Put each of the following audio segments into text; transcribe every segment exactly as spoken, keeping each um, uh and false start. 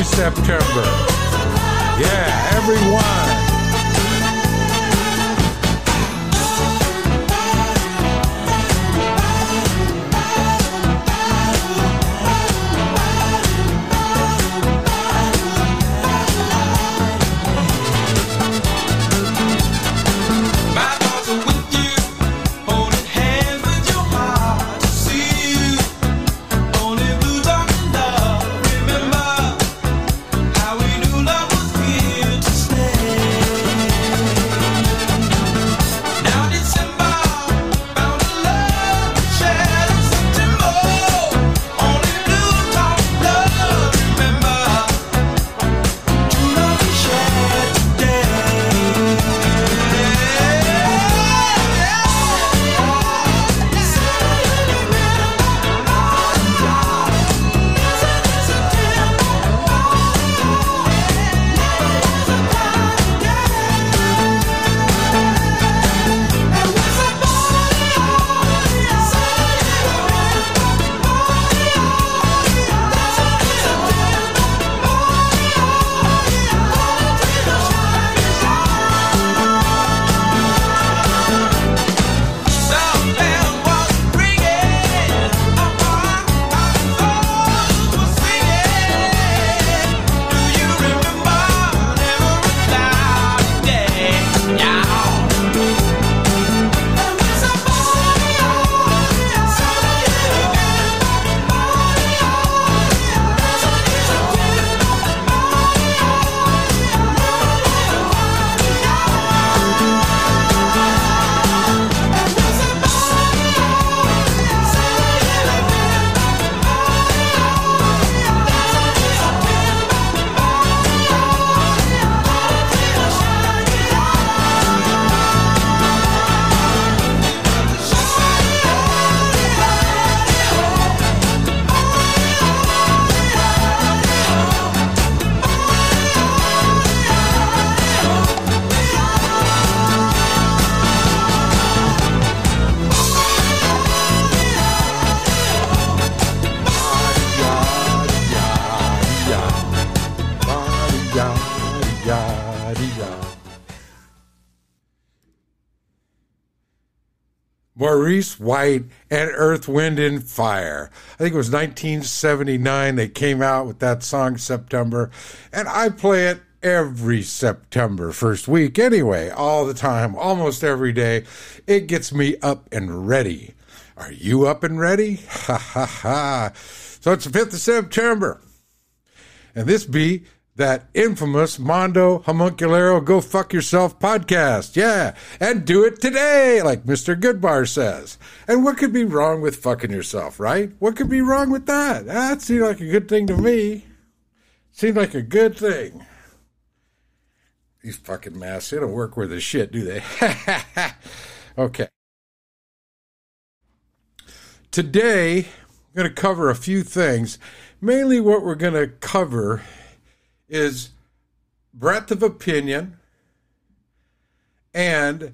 every September. Yeah, everyone. Maurice White and Earth, Wind, and Fire. I think it was nineteen seventy-nine they came out with that song, September, and I play it every September first week anyway, all the time, almost every day. It gets me up and ready. Are you up and ready? Ha ha ha. So it's the fifth of September, and this be that infamous Mondo Homunculero Go Fuck Yourself podcast. Yeah, and do it today, like Mister Goodbar says. And what could be wrong with fucking yourself, right? What could be wrong with that? That seemed like a good thing to me. Seemed like a good thing. These fucking masks, they don't work worth a shit, do they? Okay. Today, I'm going to cover a few things. Mainly what we're going to cover is breadth of opinion and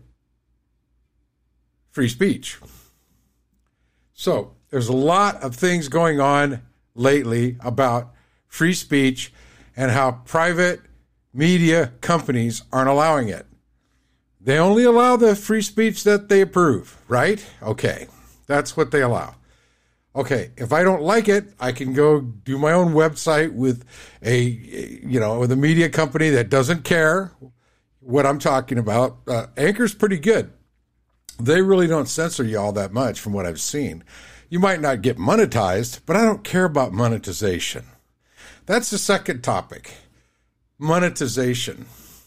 free speech. So there's a lot of things going on lately about free speech and how private media companies aren't allowing it. They only allow the free speech that they approve, right? Okay, that's what they allow. Okay, if I don't like it, I can go do my own website with a, you know, with a media company that doesn't care what I'm talking about. Uh, Anchor's pretty good. They really don't censor you all that much from what I've seen. You might not get monetized, but I don't care about monetization. That's the second topic, monetization.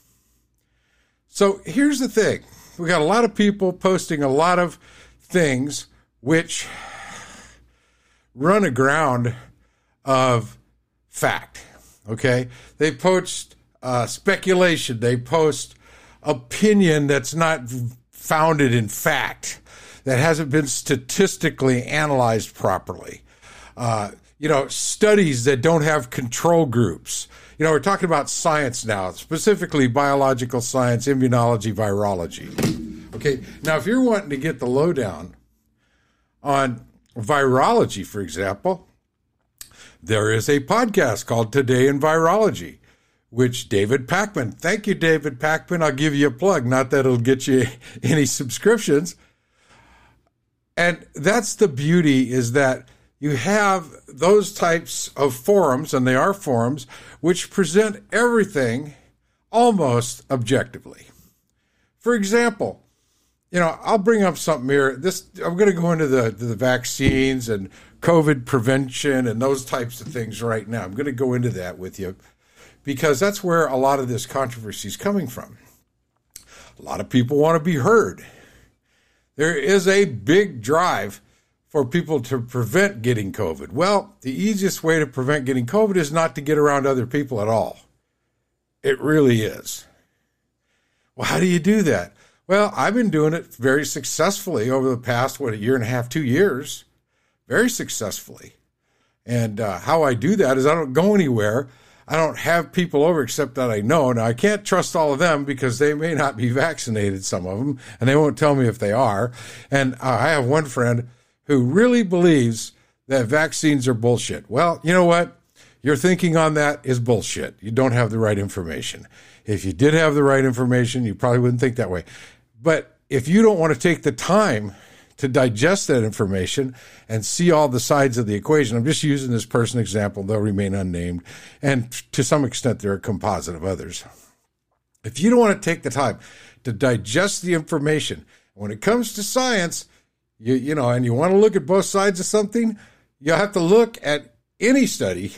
So here's the thing. We got a lot of people posting a lot of things which run aground of fact, okay? They post uh, speculation. They post opinion that's not founded in fact, that hasn't been statistically analyzed properly. Uh, you know, studies that don't have control groups. You know, we're talking about science now, specifically biological science, immunology, virology. Okay, now if you're wanting to get the lowdown on virology, for example, there is a podcast called Today in Virology, which David Pakman, thank you, David Pakman. I'll give you a plug. Not that it'll get you any subscriptions. And that's the beauty, is that you have those types of forums, and they are forums, which present everything almost objectively. For example, you know, I'll bring up something here. This I'm going to go into the, the vaccines and COVID prevention and those types of things right now. I'm going to go into that with you because that's where a lot of this controversy is coming from. A lot of people want to be heard. There is a big drive for people to prevent getting COVID. Well, the easiest way to prevent getting COVID is not to get around other people at all. It really is. Well, how do you do that? Well, I've been doing it very successfully over the past, what, a year and a half, two years. Very successfully. And uh, how I do that is I don't go anywhere. I don't have people over except that I know. Now, I can't trust all of them because they may not be vaccinated, some of them, and they won't tell me if they are. And uh, I have one friend who really believes that vaccines are bullshit. Well, you know what? Your thinking on that is bullshit. You don't have the right information. If you did have the right information, you probably wouldn't think that way. But if you don't want to take the time to digest that information and see all the sides of the equation, I'm just using this person example, they'll remain unnamed, and to some extent they're a composite of others. If you don't want to take the time to digest the information, when it comes to science, you, you know, and you want to look at both sides of something, you have to look at any study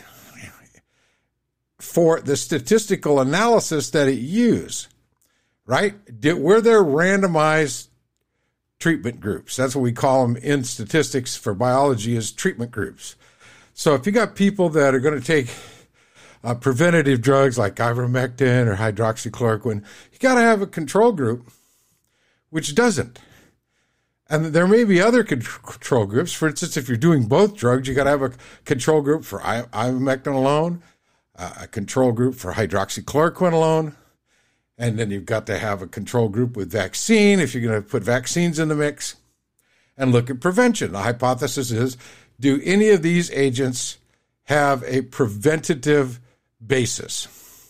for the statistical analysis that it used, right? Did, were there randomized treatment groups? That's what we call them in statistics for biology, is treatment groups. So if you got people that are going to take uh, preventative drugs like ivermectin or hydroxychloroquine, you got to have a control group which doesn't. And there may be other control groups. For instance, if you're doing both drugs, you got to have a control group for ivermectin alone, a control group for hydroxychloroquine alone, and then you've got to have a control group with vaccine if you're going to put vaccines in the mix, and look at prevention. The hypothesis is, do any of these agents have a preventative basis?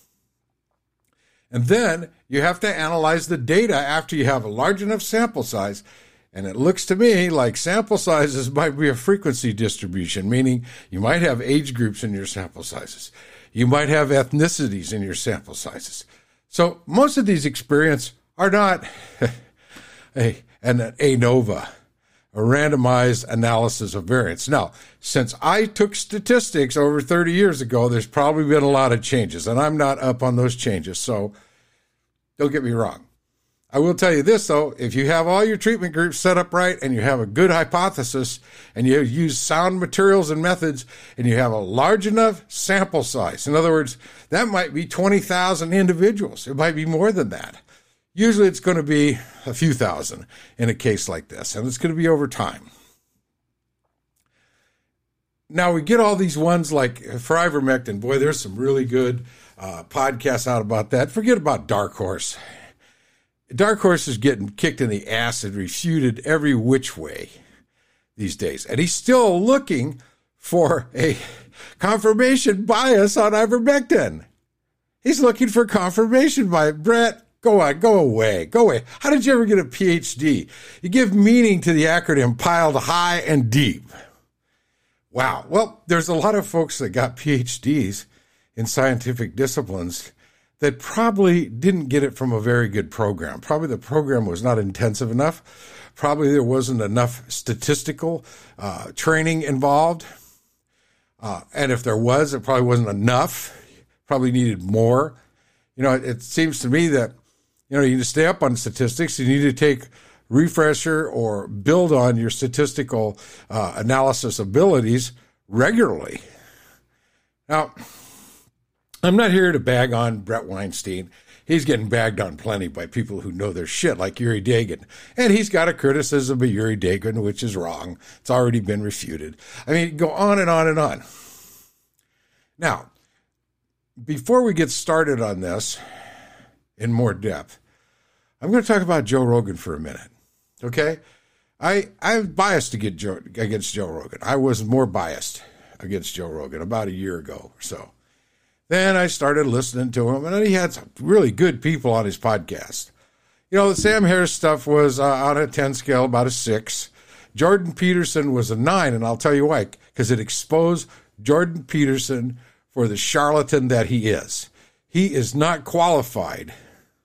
And then you have to analyze the data after you have a large enough sample size. And it looks to me like sample sizes might be a frequency distribution, meaning you might have age groups in your sample sizes. You might have ethnicities in your sample sizes. So most of these experiments are not a, an ANOVA, a randomized analysis of variance. Now, since I took statistics over thirty years ago, there's probably been a lot of changes, and I'm not up on those changes. So don't get me wrong. I will tell you this, though, if you have all your treatment groups set up right and you have a good hypothesis and you use sound materials and methods and you have a large enough sample size, in other words, that might be twenty thousand individuals. It might be more than that. Usually it's going to be a few thousand in a case like this, and it's going to be over time. Now, we get all these ones like for ivermectin. Boy, there's some really good uh, podcasts out about that. Forget about Dark Horse. Dark Horse is getting kicked in the ass and refuted every which way these days. And he's still looking for a confirmation bias on ivermectin. He's looking for confirmation bias. Brett, go on, go away, go away. How did you ever get a P H D? You give meaning to the acronym piled high and deep. Wow. Well, there's a lot of folks that got P H Ds in scientific disciplines that probably didn't get it from a very good program. Probably the program was not intensive enough. Probably there wasn't enough statistical uh, training involved. Uh, and if there was, it probably wasn't enough. Probably needed more. You know, it, it seems to me that, you know, you need to stay up on statistics. You need to take refresher or build on your statistical uh, analysis abilities regularly. Now, I'm not here to bag on Brett Weinstein. He's getting bagged on plenty by people who know their shit, like Yuri Dagan. And he's got a criticism of Yuri Dagan, which is wrong. It's already been refuted. I mean, go on and on and on. Now, before we get started on this in more depth, I'm going to talk about Joe Rogan for a minute, okay? I, I'm biased to get Joe, against Joe Rogan. I was more biased. against Joe Rogan about a year ago or so. Then I started listening to him, and he had some really good people on his podcast. You know, the Sam Harris stuff was uh, on a ten scale, about a six. Jordan Peterson was a nine, and I'll tell you why, because it exposed Jordan Peterson for the charlatan that he is. He is not qualified,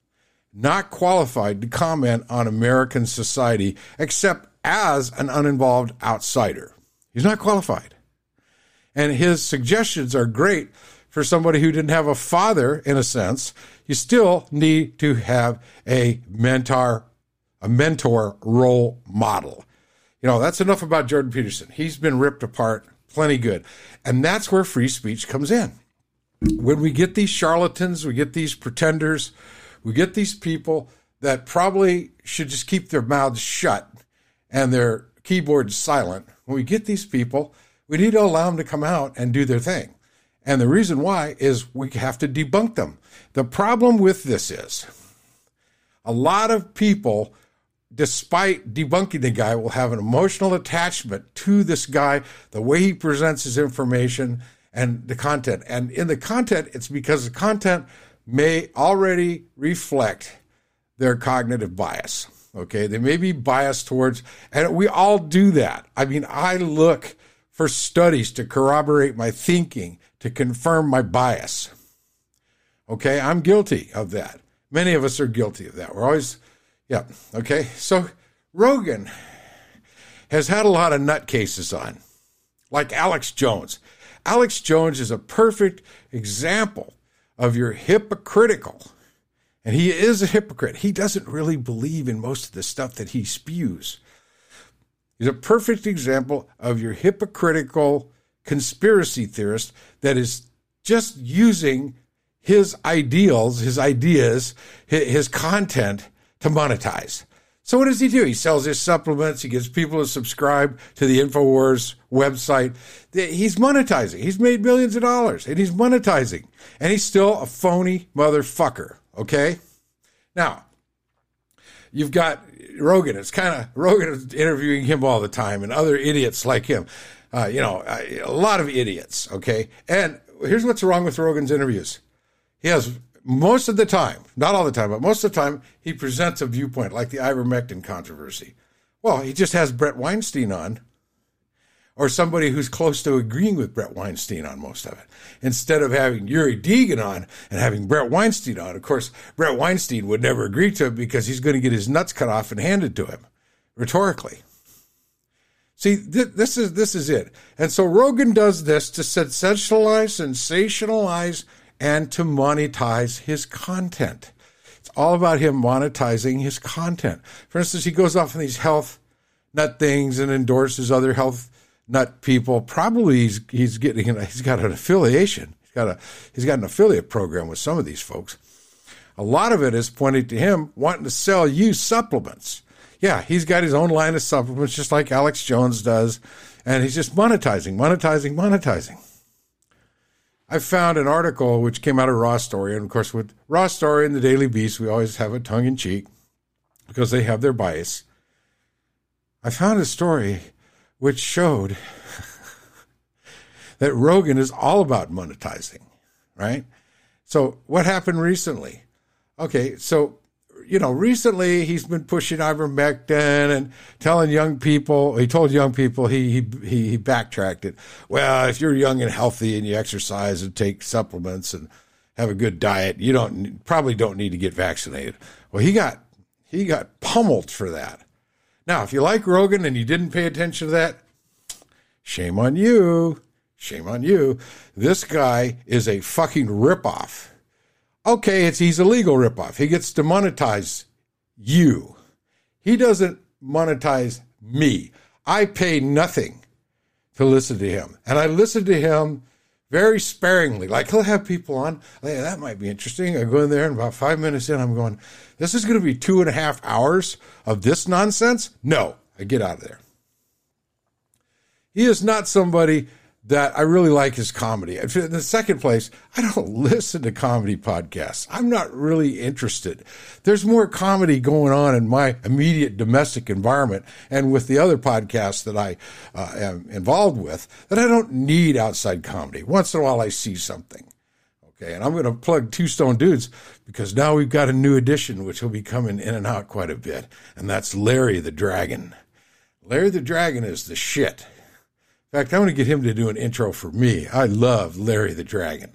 not qualified to comment on American society except as an uninvolved outsider. He's not qualified. And his suggestions are great for somebody who didn't have a father, in a sense. You still need to have a mentor, a mentor role model. You know, that's enough about Jordan Peterson. He's been ripped apart, plenty good. And that's where free speech comes in. When we get these charlatans, we get these pretenders, we get these people that probably should just keep their mouths shut and their keyboards silent. When we get these people, we need to allow them to come out and do their thing. And the reason why is we have to debunk them. The problem with this is a lot of people, despite debunking the guy, will have an emotional attachment to this guy, the way he presents his information and the content. And in the content, it's because the content may already reflect their cognitive bias. Okay, they may be biased towards, and we all do that. I mean, I look for studies to corroborate my thinking, to confirm my bias. Okay, I'm guilty of that. Many of us are guilty of that. We're always, yeah, okay. So Rogan has had a lot of nutcases on, like Alex Jones. Alex Jones is a perfect example of your hypocritical, and he is a hypocrite. He doesn't really believe in most of the stuff that he spews. He's a perfect example of your hypocritical conspiracy theorist that is just using his ideals, his ideas, his content to monetize. So what does he do? He sells his supplements. He gets people to subscribe to the InfoWars website. He's monetizing. He's made millions of dollars, and he's monetizing. And he's still a phony motherfucker, okay? Now, you've got Rogan. It's kind of, Rogan is interviewing him all the time, and other idiots like him. Uh, you know, a lot of idiots, okay? And here's what's wrong with Rogan's interviews. He has, most of the time, not all the time, but most of the time, he presents a viewpoint, like the ivermectin controversy. Well, he just has Brett Weinstein on, or somebody who's close to agreeing with Brett Weinstein on most of it, instead of having Yuri Deegan on and having Brett Weinstein on. Of course, Brett Weinstein would never agree to it because he's going to get his nuts cut off and handed to him, rhetorically. See, th- this is this is it. And so Rogan does this to sensationalize, sensationalize, and to monetize his content. It's all about him monetizing his content. For instance, he goes off on these health nut things and endorses other health nut people. Probably he's he's getting he's got an affiliation. He's got a he's got an affiliate program with some of these folks. A lot of it is pointing to him wanting to sell you supplements. Yeah, he's got his own line of supplements, just like Alex Jones does, and he's just monetizing, monetizing, monetizing. I found an article which came out of Raw Story, and of course with Raw Story and the Daily Beast, we always have a tongue-in-cheek because they have their bias. I found a story which showed that Rogan is all about monetizing, right? So what happened recently? Okay, so, you know, recently he's been pushing ivermectin and telling young people, he told young people, he, he, he backtracked it. Well, if you're young and healthy and you exercise and take supplements and have a good diet, you don't probably don't need to get vaccinated. Well, he got, he got pummeled for that. Now, if you like Rogan and you didn't pay attention to that, shame on you. Shame on you. This guy is a fucking ripoff. Okay, it's he's a legal ripoff. He gets to monetize you. He doesn't monetize me. I pay nothing to listen to him. And I listen to him very sparingly. Like, he'll have people on. Hey, that might be interesting. I go in there, and about five minutes in, I'm going, this is going to be two and a half hours of this nonsense? No, I get out of there. He is not somebody that I really like his comedy. In the second place, I don't listen to comedy podcasts. I'm not really interested. There's more comedy going on in my immediate domestic environment and with the other podcasts that I uh, am involved with that I don't need outside comedy. Once in a while, I see something. Okay, and I'm going to plug Two Stone Dudes because now we've got a new edition, which will be coming in and out quite a bit, and that's Larry the Dragon. Larry the Dragon is the shit. In fact, I'm going to get him to do an intro for me. I love Larry the Dragon.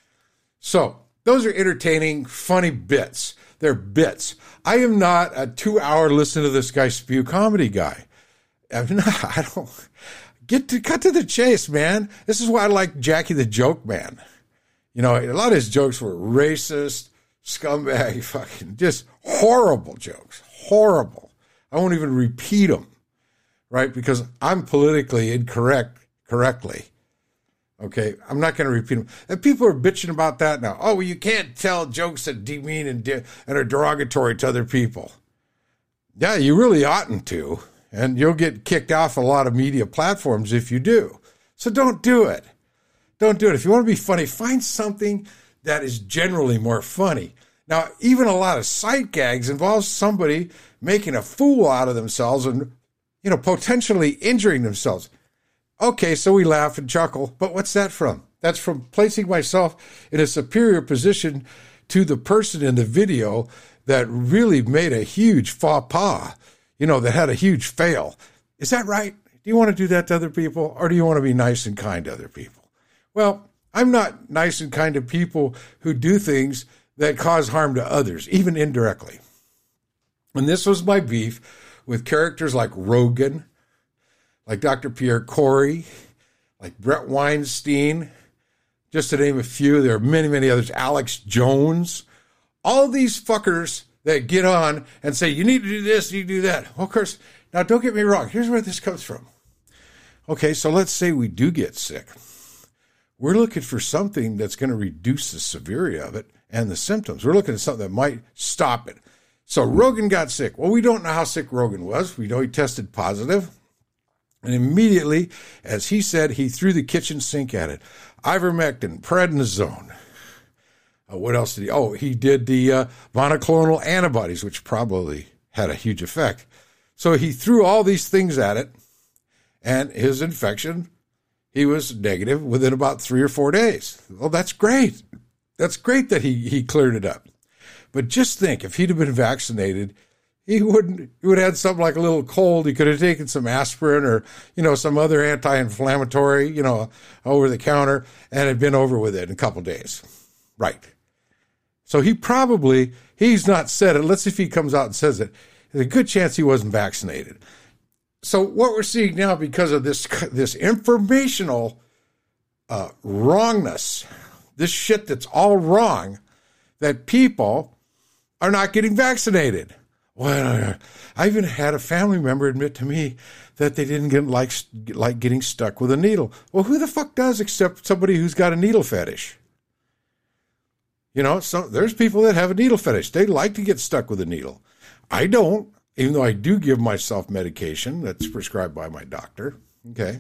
So, those are entertaining, funny bits. They're bits. I am not a two-hour listen to this guy spew comedy guy. I'm not, I don't, get to, cut to the chase, man. This is why I like Jackie the Joke Man. You know, a lot of his jokes were racist, scumbag, fucking, just horrible jokes. Horrible. I won't even repeat them. Right? Because I'm politically incorrect correctly. Okay? I'm not going to repeat them. And people are bitching about that now. Oh, well, you can't tell jokes that demean and, de- and are derogatory to other people. Yeah, you really oughtn't to. And you'll get kicked off a lot of media platforms if you do. So don't do it. Don't do it. If you want to be funny, find something that is generally more funny. Now, even a lot of sight gags involves somebody making a fool out of themselves and you know, potentially injuring themselves. Okay, so we laugh and chuckle, but what's that from? That's from placing myself in a superior position to the person in the video that really made a huge faux pas, you know, that had a huge fail. Is that right? Do you want to do that to other people, or do you want to be nice and kind to other people? Well, I'm not nice and kind to people who do things that cause harm to others, even indirectly. And this was my beef with characters like Rogan, like Doctor Pierre Corey, like Brett Weinstein, just to name a few. There are many, many others. Alex Jones. All these fuckers that get on and say, you need to do this, you do that. Well, of course, now don't get me wrong. Here's where this comes from. Okay, so let's say we do get sick. We're looking for something that's going to reduce the severity of it and the symptoms. We're looking at something that might stop it. So Rogan got sick. Well, we don't know how sick Rogan was. We know he tested positive. And immediately, as he said, he threw the kitchen sink at it. Ivermectin, prednisone. Uh, what else did he? Oh, he did the uh, monoclonal antibodies, which probably had a huge effect. So he threw all these things at it, and his infection, he was negative within about three or four days. Well, that's great. That's great that he, he cleared it up. But just think, if he'd have been vaccinated, he wouldn't. He would have had something like a little cold. He could have taken some aspirin or, you know, some other anti-inflammatory, you know, over the counter, and had been over with it in a couple of days. Right. So he probably, he's not said it. Let's see if he comes out and says it. There's a good chance he wasn't vaccinated. So what we're seeing now, because of this this informational uh, wrongness, this shit that's all wrong, that people are not getting vaccinated. Well, I even had a family member admit to me that they didn't get like like getting stuck with a needle. Well, who the fuck does except somebody who's got a needle fetish? You know, so there's people that have a needle fetish. They like to get stuck with a needle. I don't, even though I do give myself medication that's prescribed by my doctor. Okay.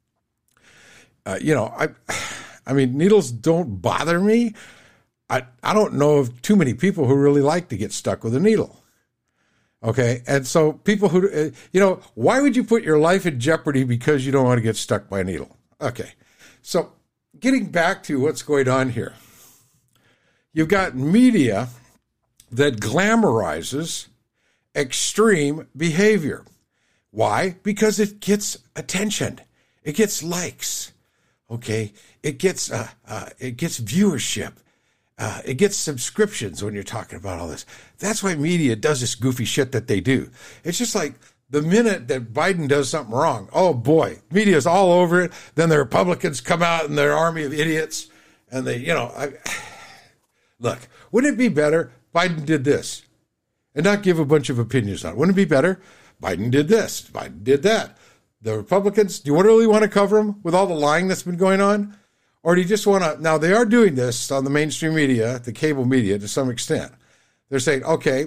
Uh, you know, I, I mean, needles don't bother me. I, I don't know of too many people who really like to get stuck with a needle. Okay. And so people who, uh, you know, why would you put your life in jeopardy because you don't want to get stuck by a needle? Okay. So getting back to what's going on here, you've got media that glamorizes extreme behavior. Why? Because it gets attention. It gets likes. Okay. It gets, uh, uh, it gets viewership. Uh, it gets subscriptions when you're talking about all this. That's why media does this goofy shit that they do. It's just like the minute that Biden does something wrong, oh boy, media's all over it. Then the Republicans come out in their army of idiots, and they, you know, I, look, wouldn't it be better Biden did this and not give a bunch of opinions on it? Wouldn't it be better? Biden did this, Biden did that. The Republicans, do you really want to cover them with all the lying that's been going on? Or do you just want to, now they are doing this on the mainstream media, the cable media to some extent. They're saying, okay,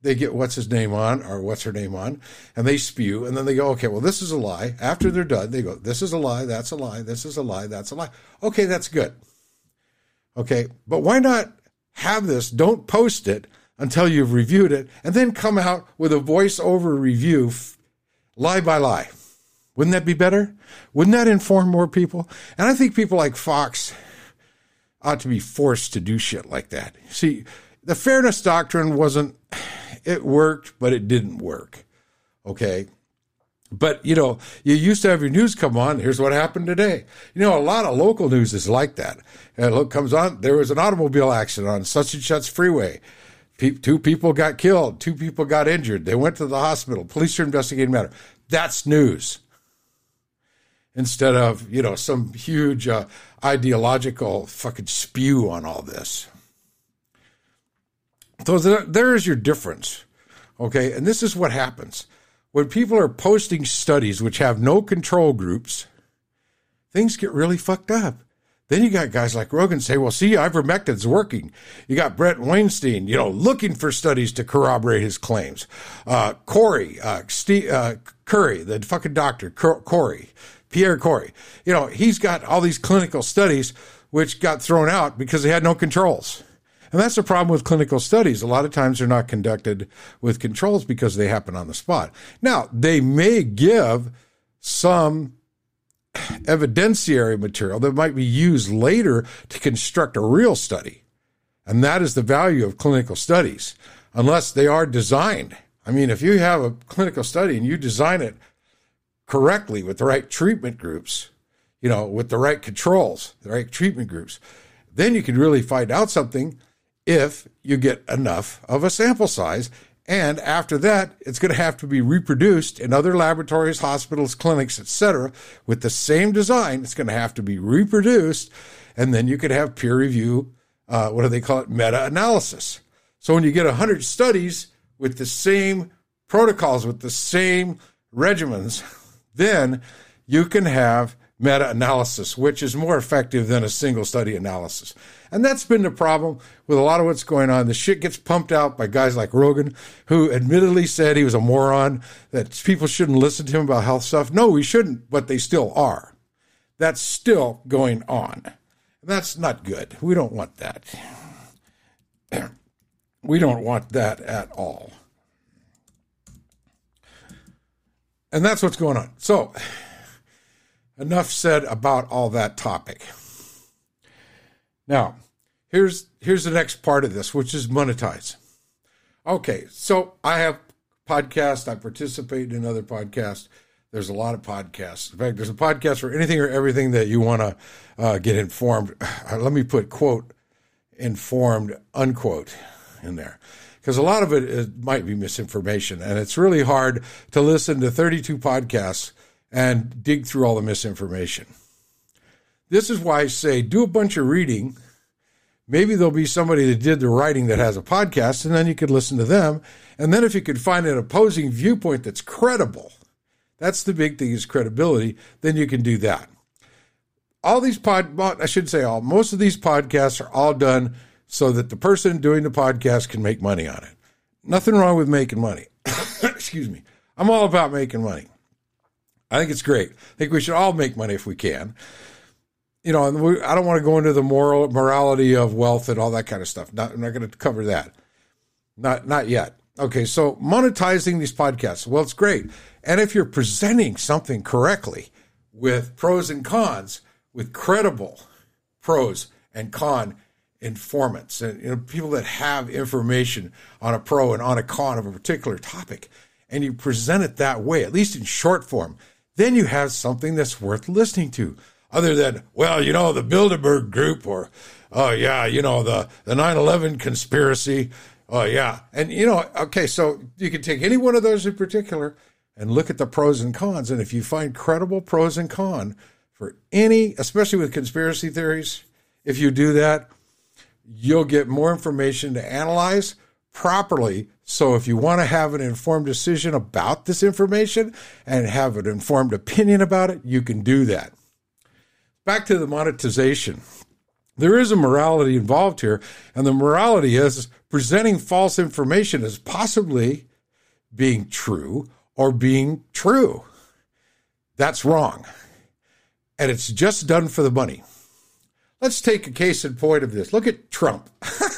they get what's his name on or what's her name on, and they spew, and then they go, okay, well, this is a lie. After they're done, they go, this is a lie, that's a lie, this is a lie, that's a lie. Okay, that's good. Okay, but why not have this, don't post it until you've reviewed it, and then come out with a voice-over review, lie by lie. Wouldn't that be better? Wouldn't that inform more people? And I think people like Fox ought to be forced to do shit like that. See, the fairness doctrine wasn't, it worked, but it didn't work. Okay? But, you know, you used to have your news come on. Here's what happened today. You know, a lot of local news is like that. And look, comes on, there was an automobile accident on such and such freeway. Pe- two people got killed. Two people got injured. They went to the hospital. Police are investigating the matter. That's news. Instead of, you know, some huge uh, ideological fucking spew on all this. So there, there is your difference, okay? And this is what happens. When people are posting studies which have no control groups, things get really fucked up. Then you got guys like Rogan say, well, see, ivermectin's working. You got Brett Weinstein, you know, looking for studies to corroborate his claims. Uh, Corey, uh, Steve, uh, Curry, the fucking doctor, Corey, Pierre Corey, you know, he's got all these clinical studies which got thrown out because they had no controls. And that's the problem with clinical studies. A lot of times they're not conducted with controls because they happen on the spot. Now, they may give some evidentiary material that might be used later to construct a real study. And that is the value of clinical studies, unless they are designed. I mean, if you have a clinical study and you design it correctly with the right treatment groups, you know, with the right controls, the right treatment groups, then you can really find out something if you get enough of a sample size. And after that, it's going to have to be reproduced in other laboratories, hospitals, clinics, et cetera, with the same design. It's going to have to be reproduced, and then you could have peer review, uh, what do they call it, meta-analysis. So when you get one hundred studies with the same protocols, with the same regimens, then you can have meta-analysis, which is more effective than a single study analysis. And that's been the problem with a lot of what's going on. The shit gets pumped out by guys like Rogan, who admittedly said he was a moron, that people shouldn't listen to him about health stuff. No, we shouldn't, but they still are. That's still going on. That's not good. We don't want that. We don't want that at all. And that's what's going on. So, enough said about all that topic. Now, here's here's the next part of this, which is monetize. Okay, so I have podcasts. I participate in other podcasts. There's a lot of podcasts. In fact, there's a podcast for anything or everything that you want to uh, get informed. Let me put, quote, informed, unquote, in there. Because a lot of it, it might be misinformation. And it's really hard to listen to thirty-two podcasts and dig through all the misinformation. This is why I say do a bunch of reading. Maybe there'll be somebody that did the writing that has a podcast, and then you could listen to them. And then if you could find an opposing viewpoint that's credible, that's the big thing, is credibility, then you can do that. All these pod, I should say all, most of these podcasts are all done so that the person doing the podcast can make money on it. Nothing wrong with making money. Excuse me. I'm all about making money. I think it's great. I think we should all make money if we can. You know, and we, I don't want to go into the moral morality of wealth and all that kind of stuff. Not, I'm not going to cover that. Not, not yet. Okay, so monetizing these podcasts. Well, it's great. And if you're presenting something correctly with pros and cons, with credible pros and con informants, and you know, people that have information on a pro and on a con of a particular topic, and you present it that way, at least in short form, then you have something that's worth listening to. Other than, well, you know, the Bilderberg Group, or, oh, yeah, you know, the, the nine eleven conspiracy. Oh, yeah. And, you know, okay, so you can take any one of those in particular and look at the pros and cons. And if you find credible pros and cons for any, especially with conspiracy theories, if you do that, you'll get more information to analyze properly. So if you want to have an informed decision about this information and have an informed opinion about it, you can do that. Back to the monetization. There is a morality involved here, and the morality is presenting false information as possibly being true or being true. That's wrong. And it's just done for the money. Let's take a case in point of this. Look at Trump.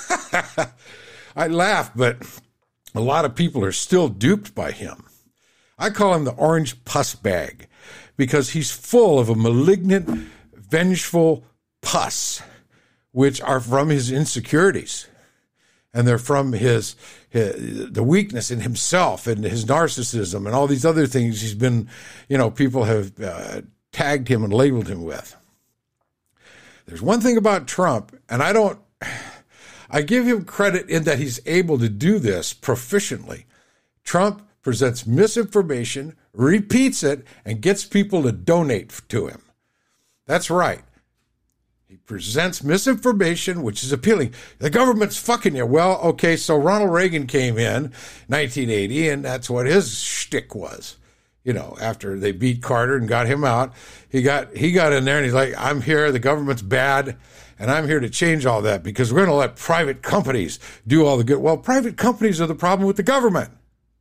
I laugh, but a lot of people are still duped by him. I call him the orange pus bag because he's full of a malignant, vengeful pus, which are from his insecurities. And they're from his, his the weakness in himself and his narcissism and all these other things he's been, you know, people have uh, tagged him and labeled him with. There's one thing about Trump, and I don't, I give him credit in that he's able to do this proficiently. Trump presents misinformation, repeats it, and gets people to donate to him. That's right. He presents misinformation, which is appealing. The government's fucking you. Well, okay, so Ronald Reagan came in nineteen eighty, and that's what his shtick was. You know, after they beat Carter and got him out, he got he got in there and he's like, I'm here, the government's bad, and I'm here to change all that because we're going to let private companies do all the good. Well, private companies are the problem with the government.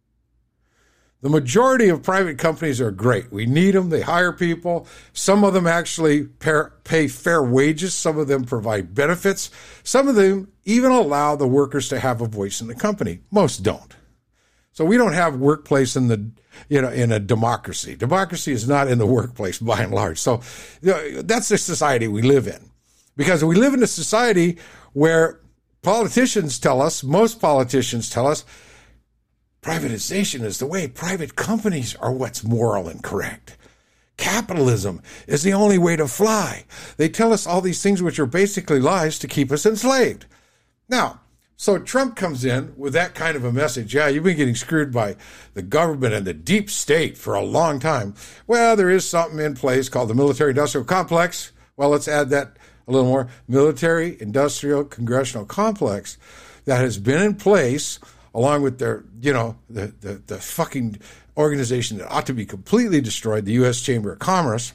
The majority of private companies are great. We need them. They hire people. Some of them actually pay fair wages. Some of them provide benefits. Some of them even allow the workers to have a voice in the company. Most don't. So we don't have workplace in the, you know, in a democracy. Democracy is not in the workplace by and large. So you know, that's the society we live in. Because we live in a society where politicians tell us, most politicians tell us, privatization is the way. Private companies are what's moral and correct. Capitalism is the only way to fly. They tell us all these things which are basically lies to keep us enslaved. Now, so Trump comes in with that kind of a message. Yeah, you've been getting screwed by the government and the deep state for a long time. Well, there is something in place called the military-industrial complex. Well, let's add that a little more. Military-industrial congressional complex that has been in place along with their, you know, the, the, the fucking organization that ought to be completely destroyed, the U S Chamber of Commerce.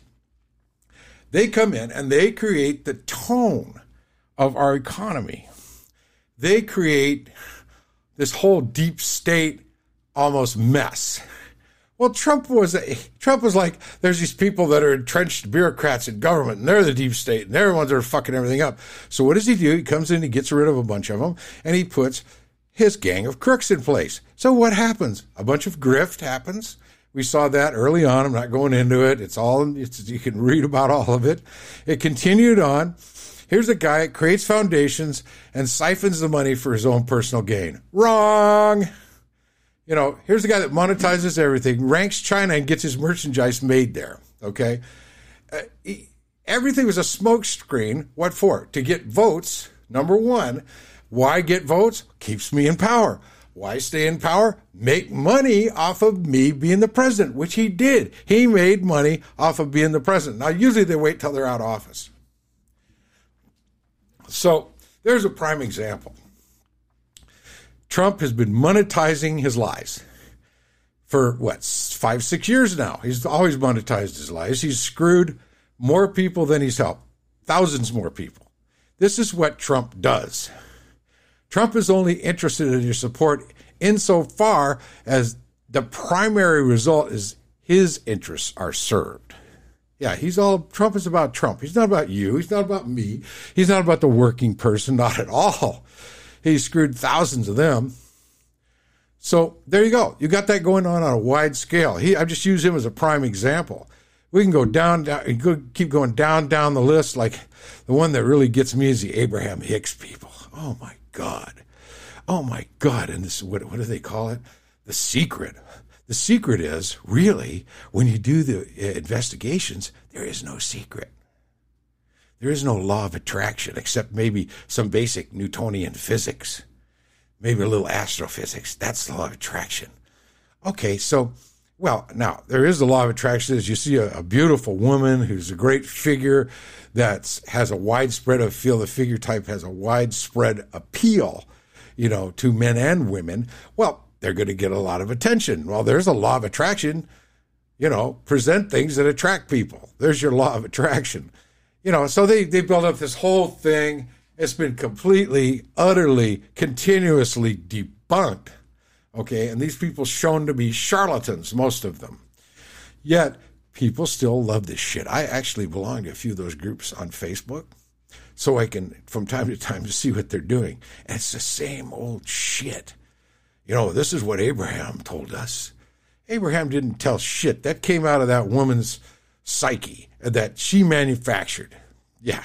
They come in and they create the tone of our economy. They create this whole deep state almost mess. Well, Trump was a, Trump was like, there's these people that are entrenched bureaucrats in government, and they're the deep state, and they're the ones that are fucking everything up. So what does he do? He comes in, he gets rid of a bunch of them, and he puts his gang of crooks in place. So what happens? A bunch of grift happens. We saw that early on. I'm not going into it. It's all, it's, you can read about all of it. It continued on. Here's a guy that creates foundations and siphons the money for his own personal gain. Wrong. You know, here's the guy that monetizes everything, ranks China and gets his merchandise made there. Okay. Uh, he, everything was a smoke screen. What for? To get votes. Number one. Why get votes? Keeps me in power. Why stay in power? Make money off of me being the president, which he did. He made money off of being the president. Now, usually they wait till they're out of office. So there's a prime example. Trump has been monetizing his lies for, what, five, six years now. He's always monetized his lies. He's screwed more people than he's helped. Thousands more people. This is what Trump does. Trump is only interested in your support insofar as the primary result is his interests are served. Yeah, he's all, Trump is about Trump. He's not about you. He's not about me. He's not about the working person, not at all. He screwed thousands of them. So there you go. You got that going on on a wide scale. He, I just use him as a prime example. We can go down, down, go, keep going down, down the list. Like the one that really gets me is the Abraham Hicks people. Oh my God. Oh my God. And this, what, what do they call it? The secret. The secret is really when you do the investigations, there is no secret. There is no law of attraction except maybe some basic Newtonian physics, maybe a little astrophysics. That's the law of attraction. Okay. So, well, now there is the law of attraction as you see a, a beautiful woman who's a great figure that has a widespread of feel. The figure type has a widespread appeal, you know, to men and women. Well, they're going to get a lot of attention. Well, there's a law of attraction, you know, present things that attract people. There's your law of attraction. You know, so they, they build up this whole thing, It's been completely, utterly, continuously debunked. Okay, and these people shown to be charlatans, most of them. Yet, people still love this shit. I actually belong to a few of those groups on Facebook, so I can, from time to time, see what they're doing. And it's the same old shit. You know, this is what Abraham told us. Abraham didn't tell shit. That came out of that woman's psyche that she manufactured. Yeah.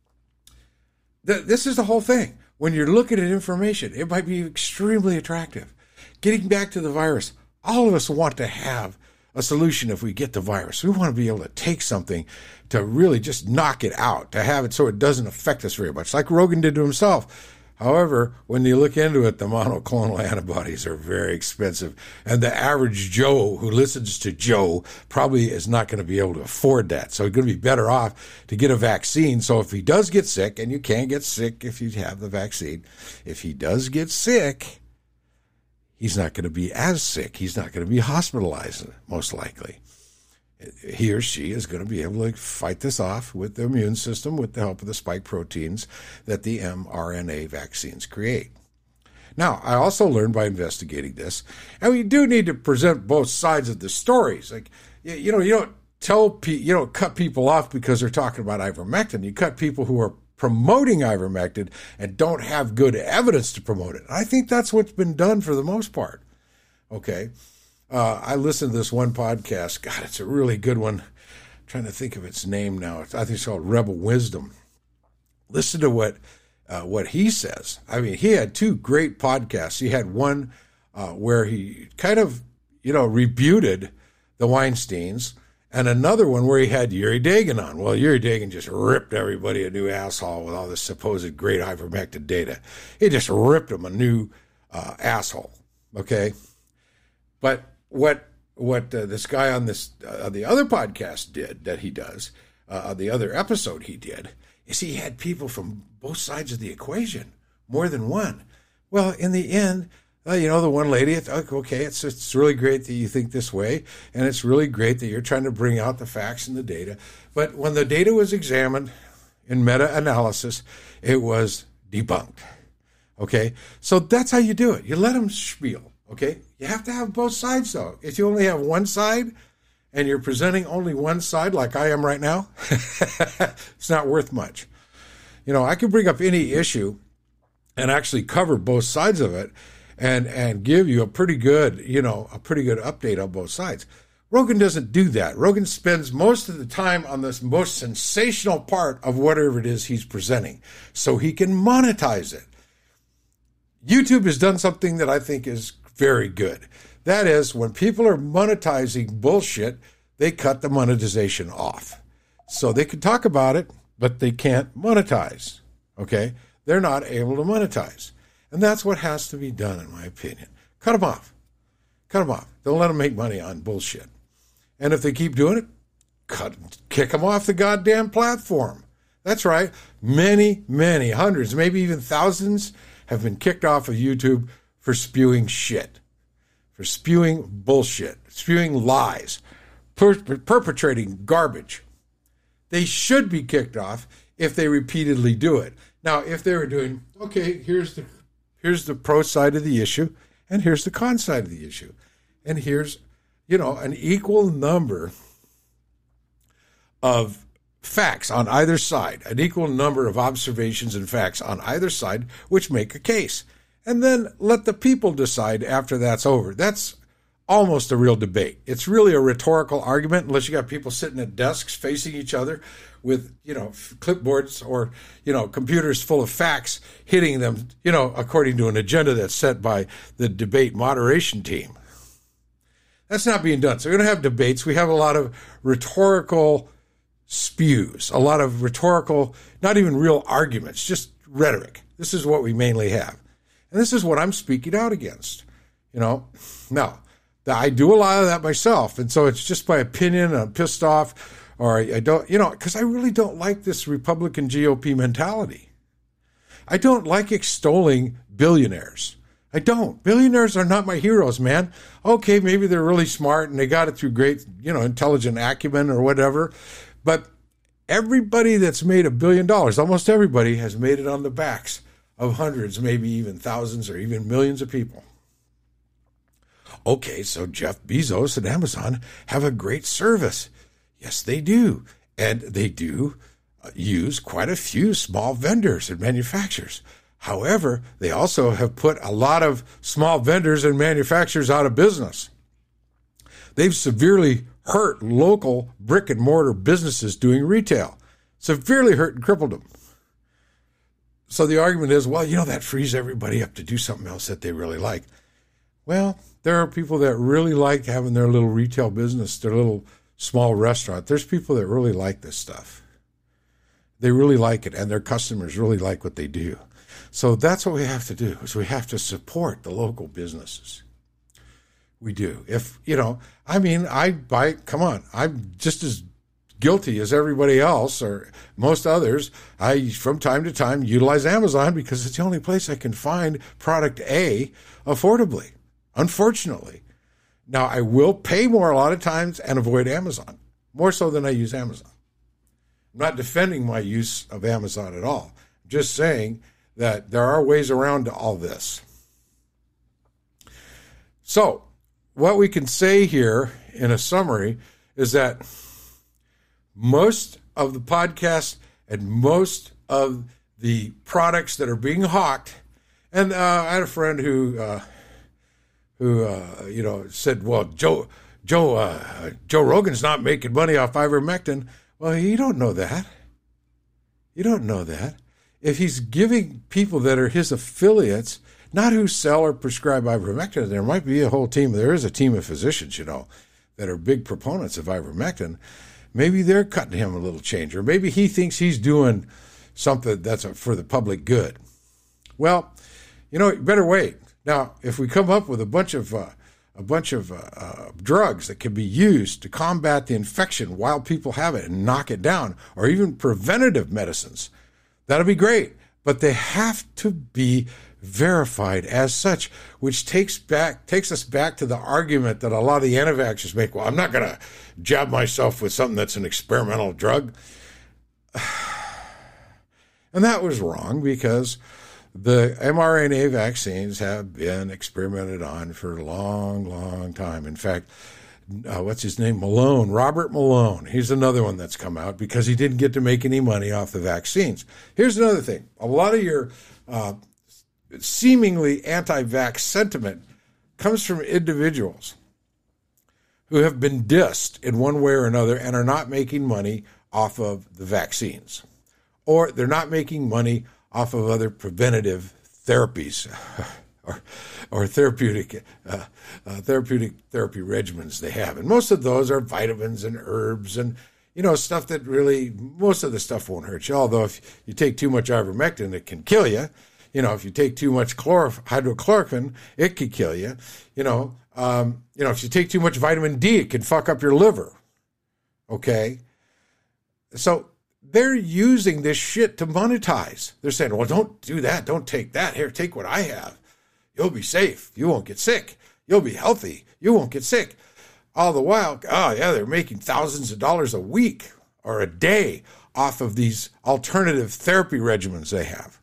This is the whole thing. When you're looking at information, it might be extremely attractive. Getting back to the virus, all of us want to have a solution if we get the virus. We want to be able to take something to really just knock it out, to have it so it doesn't affect us very much, like Rogan did to himself. However, when you look into it, the monoclonal antibodies are very expensive, and the average Joe who listens to Joe probably is not going to be able to afford that. So he's going to be better off to get a vaccine. So if he does get sick, and you can get sick if you have the vaccine, if he does get sick, he's not going to be as sick. He's not going to be hospitalized, most likely. He or she is going to be able to fight this off with the immune system with the help of the spike proteins that the mRNA vaccines create. Now, I also learned by investigating this, and we do need to present both sides of the stories. Like, you know, you don't tell pe- you don't cut people off because they're talking about ivermectin. You cut people who are promoting ivermectin and don't have good evidence to promote it. I think that's what's been done for the most part. Okay. Uh, I listened to this one podcast. God, it's a really good one. I'm trying to think of its name now. It's, I think it's called Rebel Wisdom. Listen to what uh, what he says. I mean, he had two great podcasts. He had one uh, where he kind of, you know, rebuted the Weinsteins, and another one where he had Yuri Dagan on. Well, Yuri Dagan just ripped everybody a new asshole with all this supposed great ivermectin data. He just ripped them a new uh, asshole, okay? But what what uh, this guy on this uh, the other podcast did that he does, uh, the other episode he did, is he had people from both sides of the equation, more than one. Well, in the end, uh, you know, the one lady, okay, it's it's really great that you think this way, and it's really great that you're trying to bring out the facts and the data. But when the data was examined in meta-analysis, it was debunked. Okay, so that's how you do it. You let them spiel. Okay, you have to have both sides, though. If you only have one side and you're presenting only one side like I am right now, it's not worth much. You know, I can bring up any issue and actually cover both sides of it and, and give you a pretty good, you know, a pretty good update on both sides. Rogan doesn't do that. Rogan spends most of the time on this most sensational part of whatever it is he's presenting so he can monetize it. YouTube has done something that I think is very good. That is, when people are monetizing bullshit, they cut the monetization off. So they can talk about it, but they can't monetize. Okay? They're not able to monetize. And that's what has to be done, in my opinion. Cut them off. Cut them off. Don't let them make money on bullshit. And if they keep doing it, cut, kick them off the goddamn platform. That's right. Many, many, hundreds, maybe even thousands have been kicked off of YouTube for spewing shit, for spewing bullshit, spewing lies, per- perpetrating garbage. They should be kicked off if they repeatedly do it. Now, if they were doing, okay, here's the here's the pro side of the issue, and here's the con side of the issue, and here's, you know, an equal number of facts on either side, an equal number of observations and facts on either side, which make a case. And then let the people decide after that's over. That's almost a real debate. It's really a rhetorical argument, unless you got people sitting at desks facing each other with, you know, clipboards or, you know, computers full of facts hitting them, you know, according to an agenda that's set by the debate moderation team. That's not being done. So we're going to have debates. We have a lot of rhetorical spews, a lot of rhetorical, not even real arguments, just rhetoric. This is what we mainly have. And this is what I'm speaking out against. You know, now, I do a lot of that myself. And so it's just my opinion. I'm pissed off, or I, I don't, you know, because I really don't like this Republican G O P mentality. I don't like extolling billionaires. I don't. Billionaires are not my heroes, man. Okay, maybe they're really smart and they got it through great, you know, intelligent acumen or whatever. But everybody that's made a billion dollars, almost everybody has made it on the backs of hundreds, maybe even thousands or even millions of people. Okay, so Jeff Bezos and Amazon have a great service. Yes, they do. And they do use quite a few small vendors and manufacturers. However, they also have put a lot of small vendors and manufacturers out of business. They've severely hurt local brick and mortar businesses doing retail. Severely hurt and crippled them. So the argument is, well, you know, that frees everybody up to do something else that they really like. Well, there are people that really like having their little retail business, their little small restaurant. There's people that really like this stuff. They really like it, and their customers really like what they do. So that's what we have to do, is we have to support the local businesses. We do. If, you know, I mean, I buy, come on, I'm just as guilty as everybody else or most others. I, from time to time, utilize Amazon because it's the only place I can find product A affordably, unfortunately. Now, I will pay more a lot of times and avoid Amazon, more so than I use Amazon. I'm not defending my use of Amazon at all. I'm just saying that there are ways around all this. So, what we can say here in a summary is that most of the podcasts and most of the products that are being hawked, and uh, I had a friend who, uh, who uh, you know, said, "Well, Joe, Joe, uh, Joe Rogan's not making money off ivermectin." Well, you don't know that. You don't know that. If he's giving people that are his affiliates, not who sell or prescribe ivermectin, there might be a whole team. There is a team of physicians, you know, that are big proponents of ivermectin. Maybe they're cutting him a little change, or maybe he thinks he's doing something that's for the public good. Well, you know, you better wait. Now, if we come up with a bunch of uh, a bunch of uh, uh, drugs that can be used to combat the infection while people have it and knock it down, or even preventative medicines, that'll be great. But they have to be verified as such, which takes back takes us back to the argument that a lot of the anti-vaxxers make. Well, I'm not going to jab myself with something that's an experimental drug. And that was wrong, because the mRNA vaccines have been experimented on for a long, long time. In fact, uh, what's his name? Malone, Robert Malone. He's another one that's come out because he didn't get to make any money off the vaccines. Here's another thing. A lot of your uh, seemingly anti-vax sentiment comes from individuals who have been dissed in one way or another and are not making money off of the vaccines, or they're not making money off of other preventative therapies or or therapeutic uh, uh, therapeutic therapy regimens they have. And most of those are vitamins and herbs and, you know, stuff that really, most of the stuff won't hurt you. Although if you take too much ivermectin, it can kill you. You know, if you take too much chlor- hydrochloroquine, it could kill you. You know, um, you know, if you take too much vitamin D, it can fuck up your liver. Okay? So they're using this shit to monetize. They're saying, well, don't do that. Don't take that. Here, take what I have. You'll be safe. You won't get sick. You'll be healthy. You won't get sick. All the while, oh, yeah, they're making thousands of dollars a week or a day off of these alternative therapy regimens they have.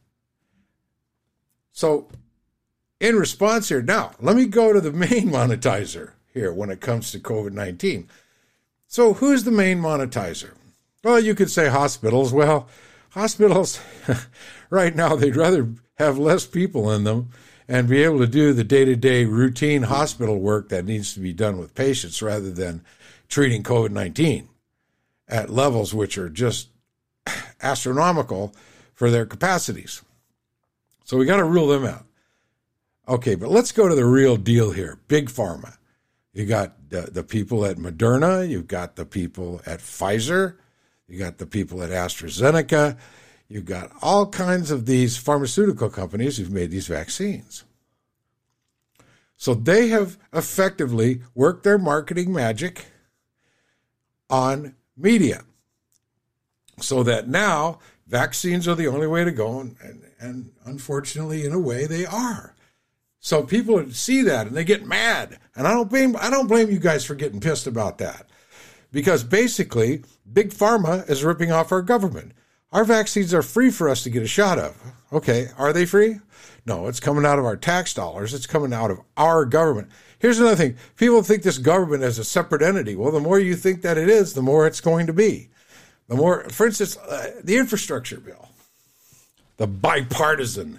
So in response here, now, let me go to the main monetizer here when it comes to COVID nineteen. So who's the main monetizer? Well, you could say hospitals. Well, hospitals, right now, they'd rather have less people in them and be able to do the day-to-day routine hospital work that needs to be done with patients rather than treating COVID nineteen at levels which are just astronomical for their capacities. So we got to rule them out. Okay, but let's go to the real deal here. Big Pharma. You got the, the people at Moderna. You've got the people at Pfizer. You got the people at AstraZeneca. You've got all kinds of these pharmaceutical companies who've made these vaccines. So they have effectively worked their marketing magic on media so that now vaccines are the only way to go, and, and, and unfortunately, in a way, they are. So people see that and they get mad, and I don't blame I don't blame you guys for getting pissed about that. because basically Big Pharma is ripping off our government. Our vaccines are free for us to get a shot of. Okay, are they free? No, it's coming out of our tax dollars. It's coming out of our government. Here's another thing. People think this government is a separate entity. Well, the more you think that it is, the more it's going to be. The more, for instance, uh, the infrastructure bill, the bipartisan,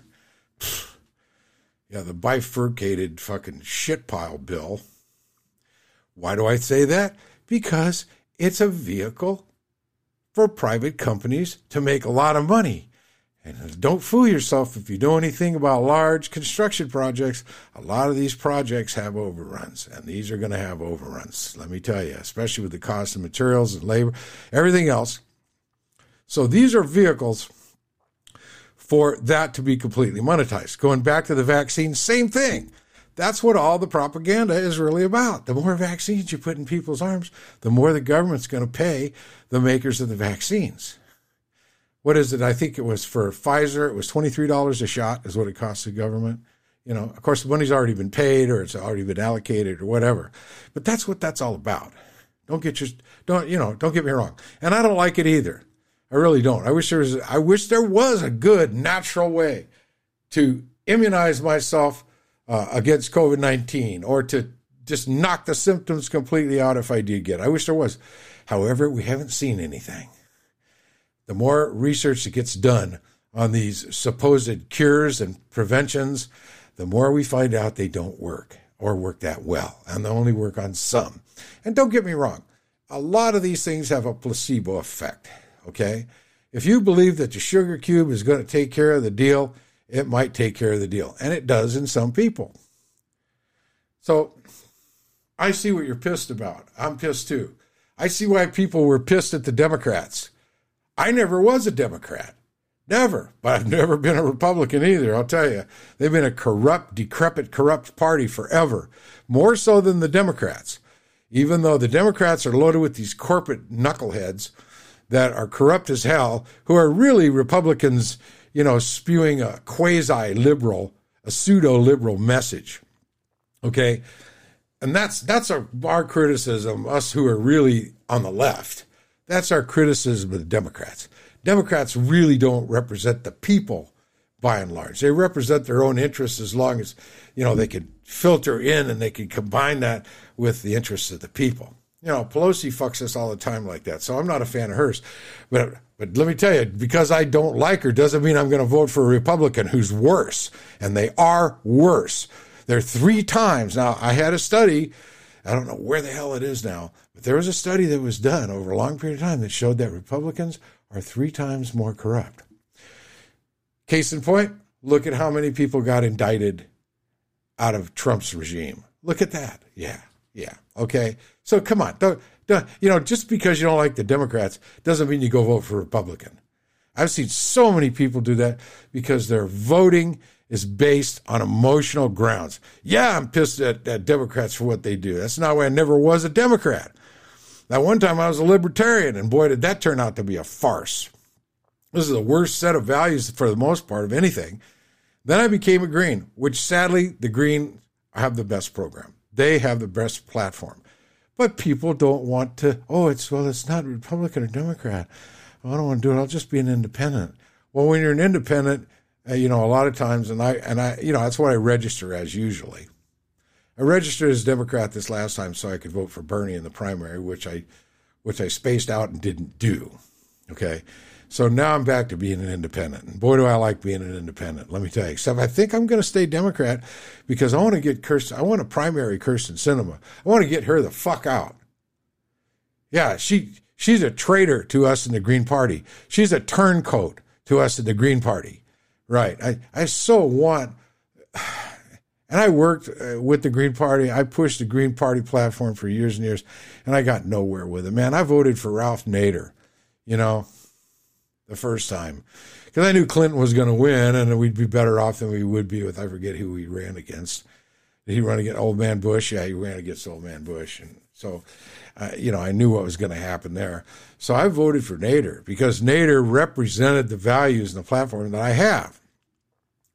yeah, the bifurcated fucking shit pile bill. Why do I say that? Because it's a vehicle for private companies to make a lot of money. And don't fool yourself if you know anything about large construction projects. A lot of these projects have overruns, and these are going to have overruns, let me tell you, especially with the cost of materials and labor, everything else. So these are vehicles for that to be completely monetized. Going back to the vaccine, same thing. That's what all the propaganda is really about. The more vaccines you put in people's arms, the more the government's going to pay the makers of the vaccines. What is it? I think it was for Pfizer, it was twenty-three dollars a shot is what it costs the government. You know, of course, the money's already been paid or it's already been allocated or whatever. But that's what that's all about. Don't get your, don't, you know, don't get me wrong. And I don't like it either. I really don't. I wish there was, I wish there was a good natural way to immunize myself uh, against COVID nineteen or to just knock the symptoms completely out if I did get it. I wish there was. However, we haven't seen anything. The more research that gets done on these supposed cures and preventions, the more we find out they don't work or work that well, and they only work on some. And don't get me wrong, a lot of these things have a placebo effect, okay? If you believe that the sugar cube is going to take care of the deal, it might take care of the deal, and it does in some people. So I see what you're pissed about. I'm pissed too. I see why people were pissed at the Democrats. I never was a Democrat. Never. But I've never been a Republican either, I'll tell you. They've been a corrupt, decrepit, corrupt party forever. More so than the Democrats. Even though the Democrats are loaded with these corporate knuckleheads that are corrupt as hell, who are really Republicans, you know, spewing a quasi-liberal, a pseudo-liberal message. Okay? And that's that's our, our criticism, us who are really on the left. That's our criticism of the Democrats. Democrats really don't represent the people, by and large. They represent their own interests as long as, you know, they can filter in and they can combine that with the interests of the people. You know, Pelosi fucks us all the time like that, so I'm not a fan of hers. But but let me tell you, because I don't like her doesn't mean I'm going to vote for a Republican who's worse. And they are worse. They're three times. Now, I had a study, I don't know where the hell it is now, but there was a study that was done over a long period of time that showed that Republicans are three times more corrupt. Case in point, look at how many people got indicted out of Trump's regime. Look at that. Yeah, yeah, okay. So come on, don't, don't, you know, just because you don't like the Democrats doesn't mean you go vote for Republican. I've seen so many people do that because their voting is based on emotional grounds. Yeah, I'm pissed at, at Democrats for what they do. That's not why I never was a Democrat. That one time I was a libertarian, and boy, did that turn out to be a farce. This is the worst set of values for the most part of anything. Then I became a Green, which sadly the Green have the best program. They have the best platform. But people don't want to, oh, it's, well, it's not Republican or Democrat. Well, I don't want to do it. I'll just be an independent. Well, when you're an independent, uh, you know, a lot of times, and I, and I, you know, that's what I register as usually. I registered as Democrat this last time so I could vote for Bernie in the primary, which I, which I spaced out and didn't do. Okay. So now I'm back to being an independent. And boy, do I like being an independent, let me tell you. Except I think I'm going to stay Democrat because I want to get Kirsten, I want to primary Kirsten Sinema. I want to get her the fuck out. Yeah, she she's a traitor to us in the Green Party. She's a turncoat to us in the Green Party. Right. I, I so want, and I worked with the Green Party. I pushed the Green Party platform for years and years, and I got nowhere with it, man. I voted for Ralph Nader, you know, the first time, because I knew Clinton was going to win, and we'd be better off than we would be with, I forget who he ran against. Did he run against Old Man Bush? Yeah, he ran against Old Man Bush. And so, uh, you know, I knew what was going to happen there. So I voted for Nader because Nader represented the values and the platform that I have.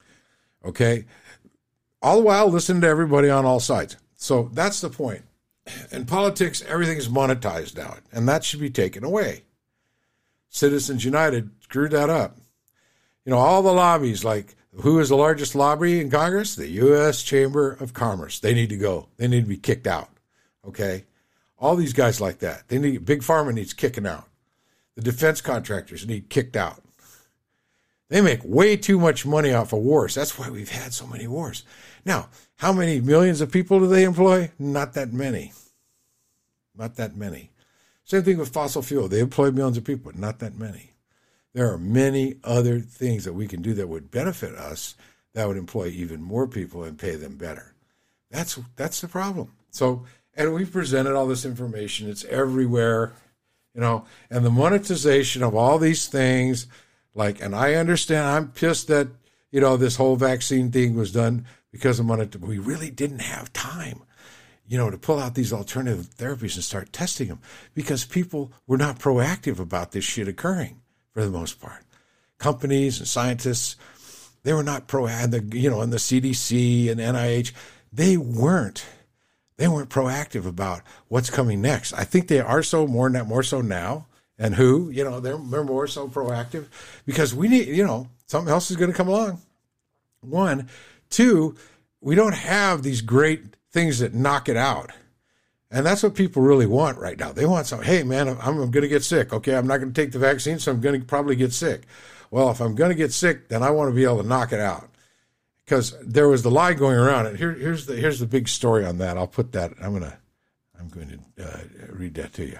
Okay? All the while, listen to everybody on all sides. So that's the point. In politics, everything is monetized now, and that should be taken away. Citizens United screwed that up. You know, all the lobbies, like who is the largest lobby in Congress? The U S Chamber of Commerce. They need to go. They need to be kicked out. Okay? All these guys like that. They need Big Pharma needs kicking out. The defense contractors need kicked out. They make way too much money off of wars. That's why we've had so many wars. Now, how many millions of people do they employ? Not that many. Not that many. Same thing with fossil fuel. They employ millions of people, but not that many. There are many other things that we can do that would benefit us, that would employ even more people and pay them better. That's that's the problem. So, and we've presented all this information. It's everywhere, you know, and the monetization of all these things, like, and I understand, I'm pissed that, you know, this whole vaccine thing was done because of money. We really didn't have time, you know, to pull out these alternative therapies and start testing them because people were not proactive about this shit occurring for the most part. Companies and scientists, they were not proactive, you know, and the C D C and N I H, they weren't, they weren't proactive about what's coming next. I think they are so more, more so now. And who, you know, they're, they're more so proactive because we need, you know, something else is going to come along. One. Two, we don't have these great things that knock it out. And that's what people really want right now. They want some, hey, man, I'm, I'm going to get sick. Okay, I'm not going to take the vaccine, so I'm going to probably get sick. Well, if I'm going to get sick, then I want to be able to knock it out. Because there was the lie going around. And here, here's the here's the big story on that. I'll put that, I'm going to, I'm going to uh, read that to you.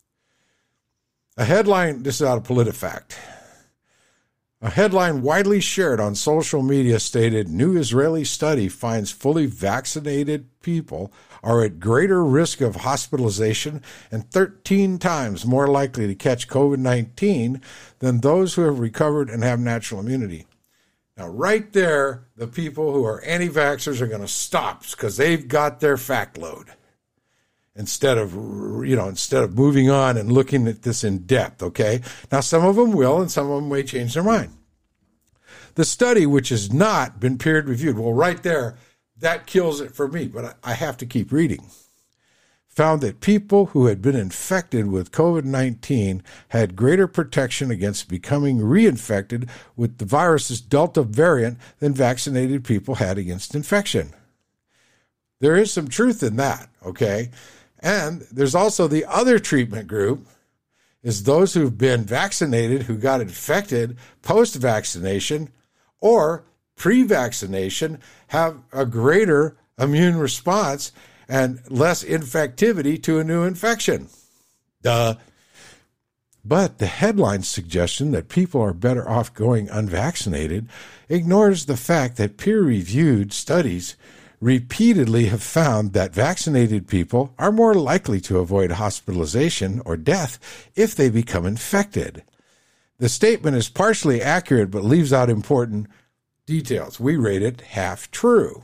A headline, this is out of PolitiFact. A headline widely shared on social media stated, new Israeli study finds fully vaccinated people are at greater risk of hospitalization and thirteen times more likely to catch COVID nineteen than those who have recovered and have natural immunity. Now, right there, the people who are anti-vaxxers are going to stop because they've got their fact load. Instead of, you know, instead of moving on and looking at this in depth, okay? Now, some of them will, and some of them may change their mind. The study, which has not been peer-reviewed, well, right there, that kills it for me, but I have to keep reading, found that people who had been infected with COVID nineteen had greater protection against becoming reinfected with the virus's Delta variant than vaccinated people had against infection. There is some truth in that, okay? And there's also the other treatment group, is those who've been vaccinated who got infected post-vaccination or pre-vaccination have a greater immune response and less infectivity to a new infection. Duh. But the headline suggestion that people are better off going unvaccinated ignores the fact that peer-reviewed studies repeatedly have found that vaccinated people are more likely to avoid hospitalization or death if they become infected. The statement is partially accurate but leaves out important details. We rate it half true.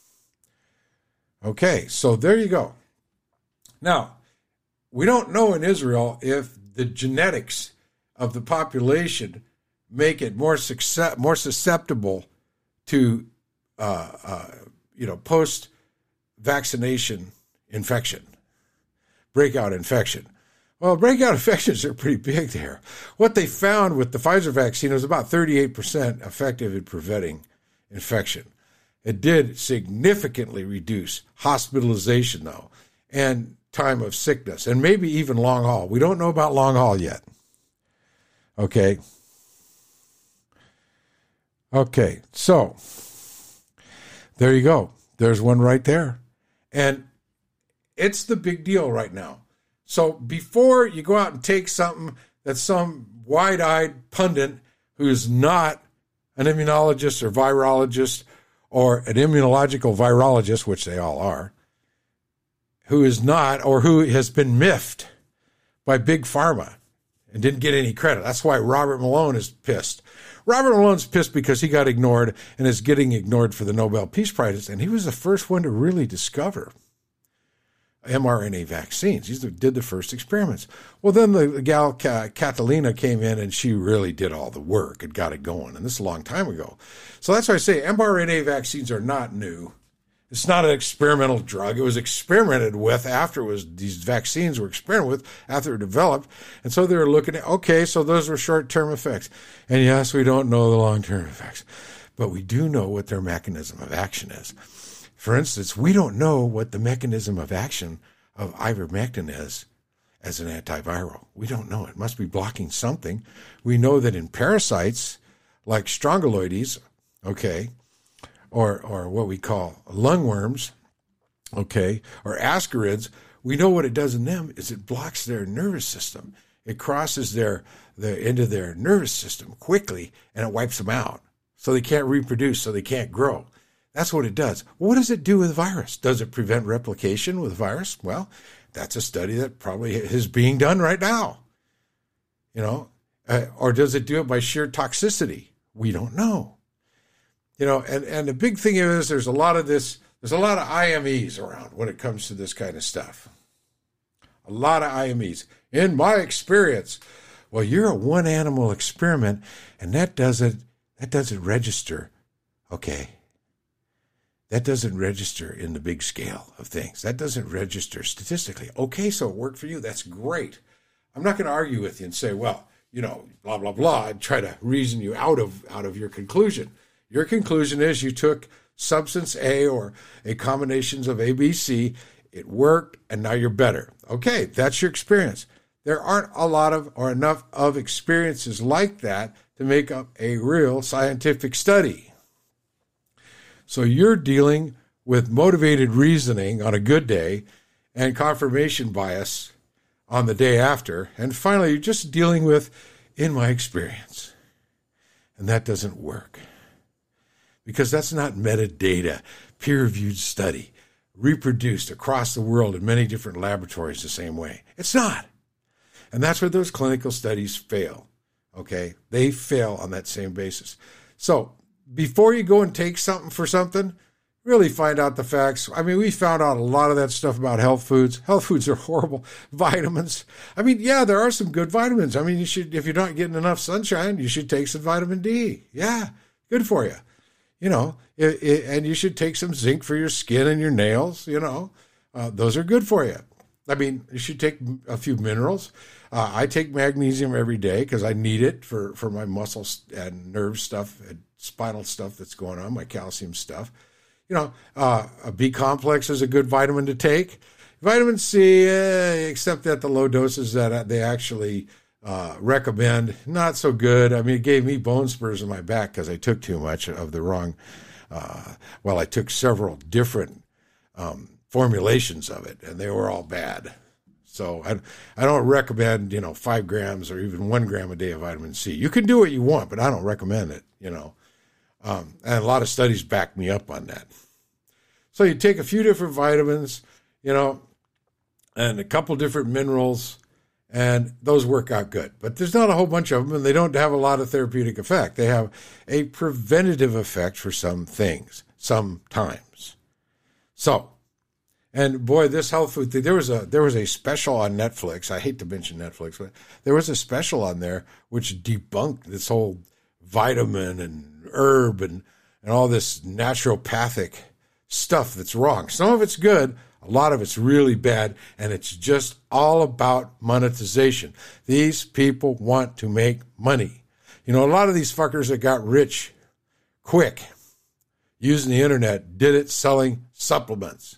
Okay, so there you go. Now, we don't know in Israel if the genetics of the population make it more success, more susceptible to uh, uh, you know, post-vaccination infection, breakout infection. Well, breakout infections are pretty big there. What they found with the Pfizer vaccine was about thirty-eight percent effective in preventing infection. It did significantly reduce hospitalization, though, and time of sickness, and maybe even long haul. We don't know about long haul yet. Okay. Okay, so there you go. There's one right there. And it's the big deal right now. So before you go out and take something that some wide-eyed pundit who's not an immunologist or virologist or an immunological virologist, which they all are, who is not, or who has been miffed by Big Pharma and didn't get any credit. That's why Robert Malone is pissed. Robert Malone's pissed because he got ignored and is getting ignored for the Nobel Peace Prize, and he was the first one to really discover mRNA vaccines. He did the first experiments. Well, then the gal Catalina came in, and she really did all the work and got it going, and this is a long time ago. So that's why I say mRNA vaccines are not new. It's not an experimental drug. It was experimented with after it was, these vaccines were experimented with after they were developed. And so they were looking at, okay, so those were short-term effects. And yes, we don't know the long-term effects, but we do know what their mechanism of action is. For instance, we don't know what the mechanism of action of ivermectin is as an antiviral. We don't know. It must be blocking something. We know that in parasites, like strongyloides, okay, or or what we call lungworms, okay, or ascarids, we know what it does in them is it blocks their nervous system. It crosses their, their into their nervous system quickly, and it wipes them out. So they can't reproduce, so they can't grow. That's what it does. What does it do with virus? Does it prevent replication with virus? Well, that's a study that probably is being done right now. You know, uh, or does it do it by sheer toxicity? We don't know. You know, and, and the big thing is there's a lot of this, there's a lot of I M Es around when it comes to this kind of stuff. A lot of I M Es. In my experience, well, you're a one animal experiment, and that doesn't, that doesn't register, okay? That doesn't register in the big scale of things. That doesn't register statistically. Okay, so it worked for you. That's great. I'm not going to argue with you and say, well, you know, blah, blah, blah, and try to reason you out of out of your conclusion. Your conclusion is you took substance A or a combinations of A, B, C, it worked, and now you're better. Okay, that's your experience. There aren't a lot of or enough of experiences like that to make up a real scientific study. So you're dealing with motivated reasoning on a good day and confirmation bias on the day after. And finally, you're just dealing with, in my experience. And that doesn't work. Because that's not metadata, peer-reviewed study, reproduced across the world in many different laboratories the same way. It's not. And that's where those clinical studies fail. Okay? They fail on that same basis. So before you go and take something for something, really find out the facts. I mean, we found out a lot of that stuff about health foods. Health foods are horrible. Vitamins. I mean, yeah, there are some good vitamins. I mean, you should, if you're not getting enough sunshine, you should take some vitamin D. Yeah, good for you. You know, it, it, and you should take some zinc for your skin and your nails, you know. Uh, those are good for you. I mean, you should take a few minerals. Uh, I take magnesium every day because I need it for, for my muscles and nerve stuff and spinal stuff that's going on, my calcium stuff. You know, uh, a B complex is a good vitamin to take. Vitamin C, eh, except at the low doses that they actually uh, recommend, not so good. I mean, it gave me bone spurs in my back because I took too much of the wrong, uh, well, I took several different um, formulations of it, and they were all bad. So I, I don't recommend, you know, five grams or even one gram a day of vitamin C. You can do what you want, but I don't recommend it, you know. Um, and a lot of studies back me up on that. So you take a few different vitamins, you know, and a couple different minerals, and those work out good. But there's not a whole bunch of them, and they don't have a lot of therapeutic effect. They have a preventative effect for some things, sometimes. So, and boy, this health food thing, there was a there was a special on Netflix. I hate to mention Netflix, but there was a special on there which debunked this whole vitamin and herb and, and all this naturopathic stuff that's wrong. Some of it's good, a lot of it's really bad, and it's just all about monetization. These people want to make money. You know, a lot of these fuckers that got rich quick using the internet did it selling supplements.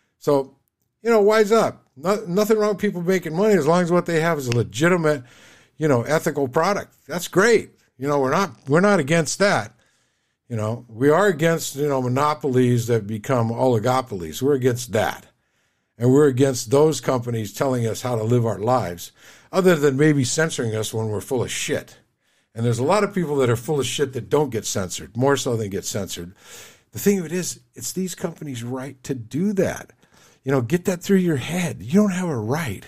So, you know, wise up. No, nothing wrong with people making money as long as what they have is a legitimate, you know, ethical product. That's great. You know, we're not we're not against that. You know, we are against, you know, monopolies that become oligopolies. We're against that. And we're against those companies telling us how to live our lives, other than maybe censoring us when we're full of shit. And there's a lot of people that are full of shit that don't get censored, more so than get censored. The thing of it is, it's these companies' right to do that. You know, get that through your head. You don't have a right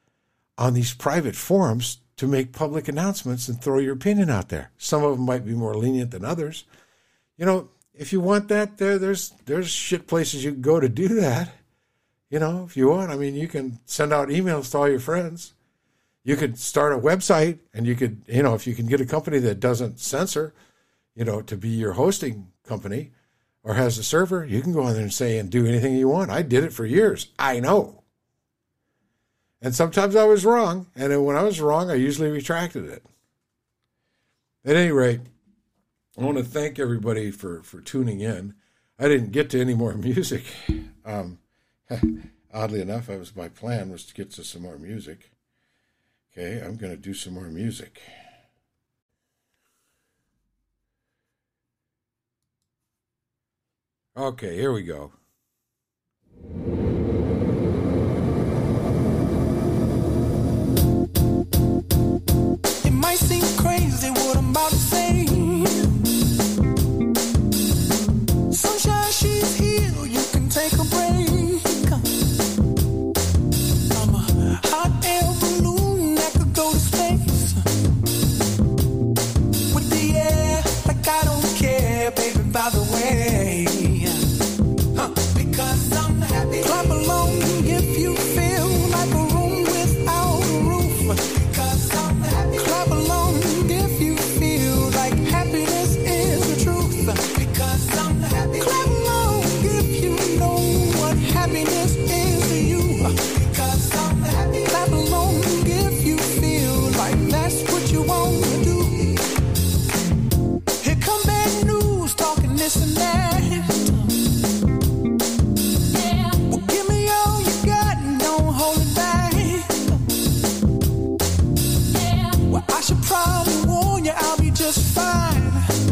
on these private forums to make public announcements and throw your opinion out there. Some of them might be more lenient than others. You know, if you want that, there, there's there's shit places you can go to do that. You know, if you want. I mean, you can send out emails to all your friends. You could start a website, and you could, you know, if you can get a company that doesn't censor, you know, to be your hosting company, or has a server, you can go in there and say and do anything you want. I did it for years. I know. And sometimes I was wrong. And then when I was wrong, I usually retracted it. At any rate, I want to thank everybody for, for tuning in. I didn't get to any more music. Um, oddly enough, that was my plan, was to get to some more music. Okay, I'm going to do some more music. Okay, here we go. It might seem crazy what I'm about to say. Sunshine, she's here, you can take a break. I'm a hot air balloon that could go to space. With the air, like I don't care, baby, by the way. Huh. Because I'm happy. Clap along if you feel like a room without a roof. Because I'm happy. Clap along if you feel like happiness is the truth. Because I'm happy. Clap along if you know what happiness is to you. Because I'm happy. Clap along if you feel like that's what you want to do. Here come bad news talking this and that. Probably warn you, I'll be just fine.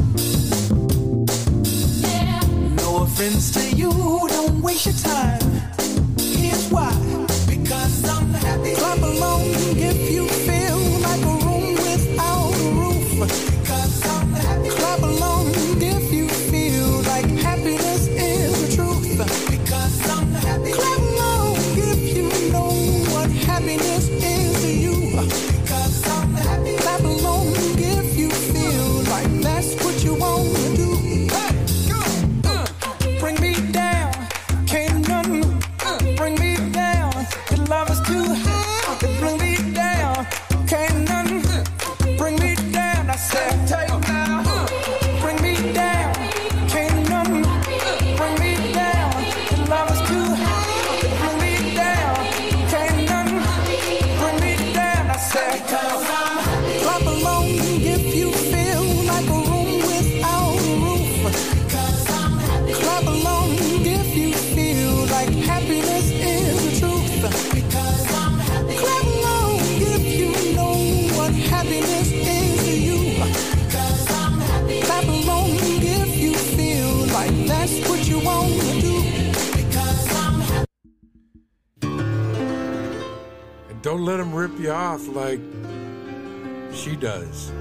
Yeah. No offense to you, don't waste your time. Here's why. Because I'm happy. Clap along if you feel like a room without a roof. Because I'm happy. Clap along if you feel like happiness is the truth. Because I'm happy. Clap along if you know what happiness is to you. Because I'm happy. Clap along if you feel like that's what you want to do. Hey, go, uh, bring me down, can't none uh, bring me down. Your love is too high, bring me down, can't none uh, bring me down. I said, take it down, uh, bring me down, can't none uh, bring me down. Your love is too high, bring me down, can't none bring me down. I said, cause I'm clap along if you feel like a room without a roof. Cause I'm happy. Clap along if you feel like happiness is the truth. Because I'm happy. Clap along if you know what happiness is to you. Because I'm happy. Clap along if you feel like that's what you want to do. Because I'm happy. And don't let them rip you off like she does.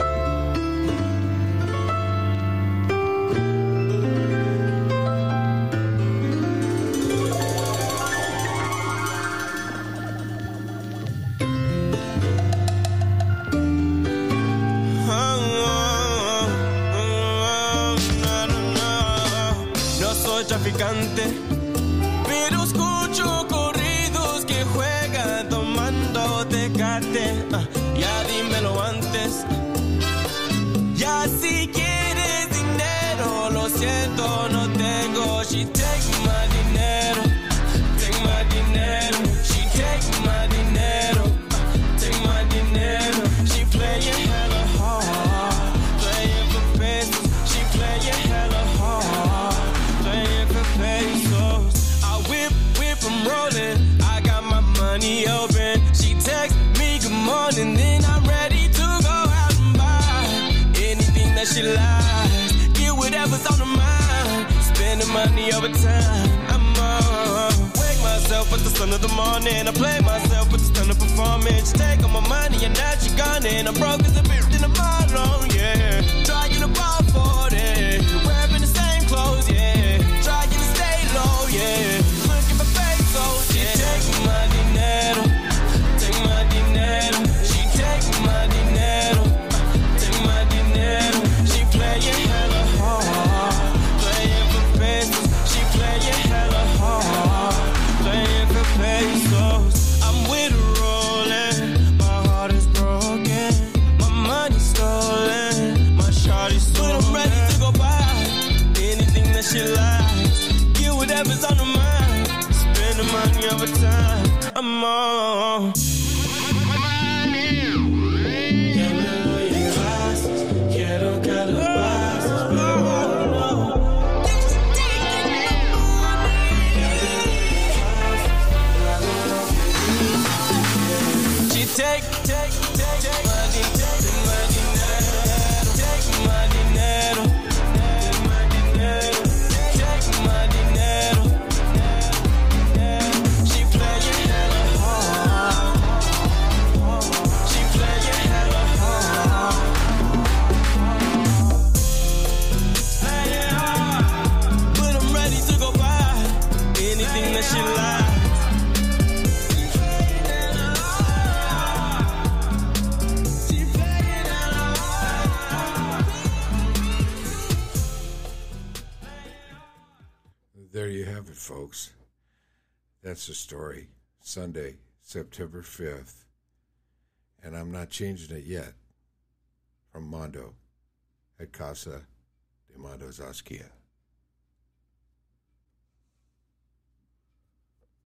No soy traficante, pero escucho corridos que juegan tomando Tecate. Uh, ya dímelo antes. Ya si quieres dinero, lo siento, no tengo. She take my dinero, take my dinero. She take my dinero, take my dinero. She playing hella hard, playing for pesos. She playing hella hard, playing for pesos. I whip, whip, I'm rolling. I got my money open. She text me good morning, then I'm ready to go out and buy anything that she likes. Get whatever's on her mind. Spending money over time. I'm on. Wake myself with the sun of the morning. I play myself with the stun of performance. Take all my money and now she gone and I'm broke as a bitch in a mile, yeah. Trying to ball for it. Wearing the same clothes, yeah. Trying to stay low, yeah. Looking for pesos, yeah. Take my dinero, take my dinero. She take my dinero, take my dinero. She playing hella hard, playing for pesos. She playing hella hard, playing for pesos. I'm with her rolling, my heart is broken, my money stolen, my there you have it, folks. That's the story. Sunday, September fifth. And I'm not changing it yet. From Mondo at Casa de Mondo Zaskia.